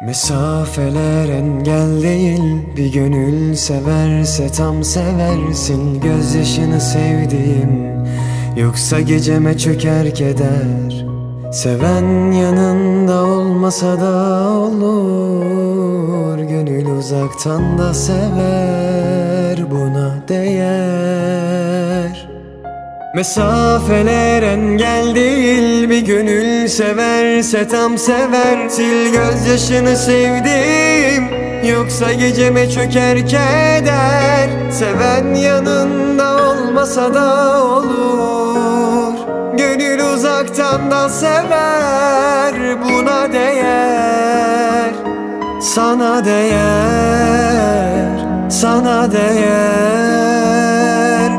Mesafeler engel değil, bir gönül severse tam seversin. Gözyaşını sevdiğim, yoksa geceme çöker keder. Seven yanında olmasa da olur, gönül uzaktan da sever, buna değer. Mesafeler engel değil, bir gönül severse tam sever. Sil gözyaşını sevdim, yoksa geceme çöker keder. Seven yanında olmasa da olur, gönül uzaktan da sever, buna değer. Sana değer, sana değer.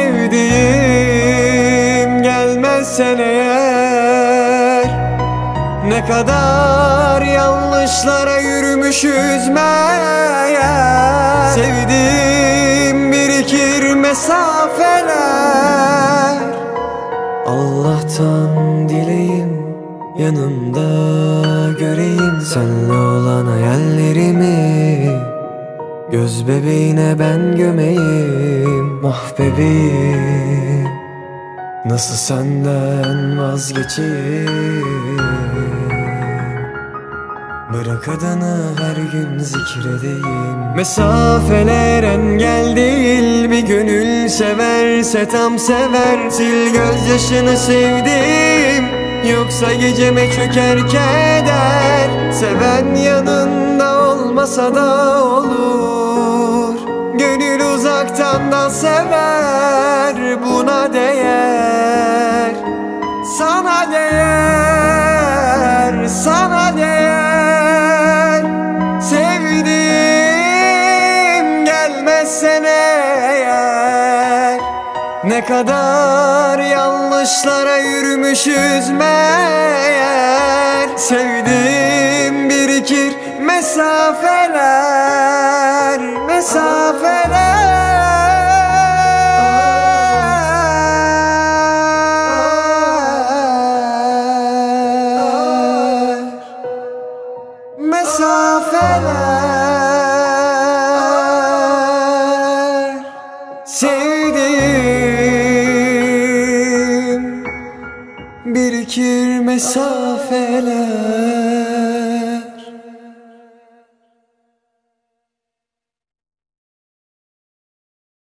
Sevdiğim gelmezsen eğer, ne kadar yanlışlara yürümüşüz meğer. Sevdiğim birikir mesafeler. Allah'tan dileyim, yanımda göreyim senle olan hayallerimi. Göz bebeğine ben gömeyim, ah bebeğim. Nasıl senden vazgeçeyim? Bırak adını her gün zikredeyim. Mesafeler engel değil, bir gönül severse tam sever. Sil gözyaşını sevdim, yoksa geceme çöker keder. Seven yanında olmasa da olur, gönül uzaktan da sever, buna değer. Sana değer, sana değer. Sevdiğim gelmezsen eğer, ne kadar yanlışlara yürümüşüz meğer. Sevdiğim birikir mesafeler, mesafeler. Mesafeler. Sevdiğim birikir mesafeler.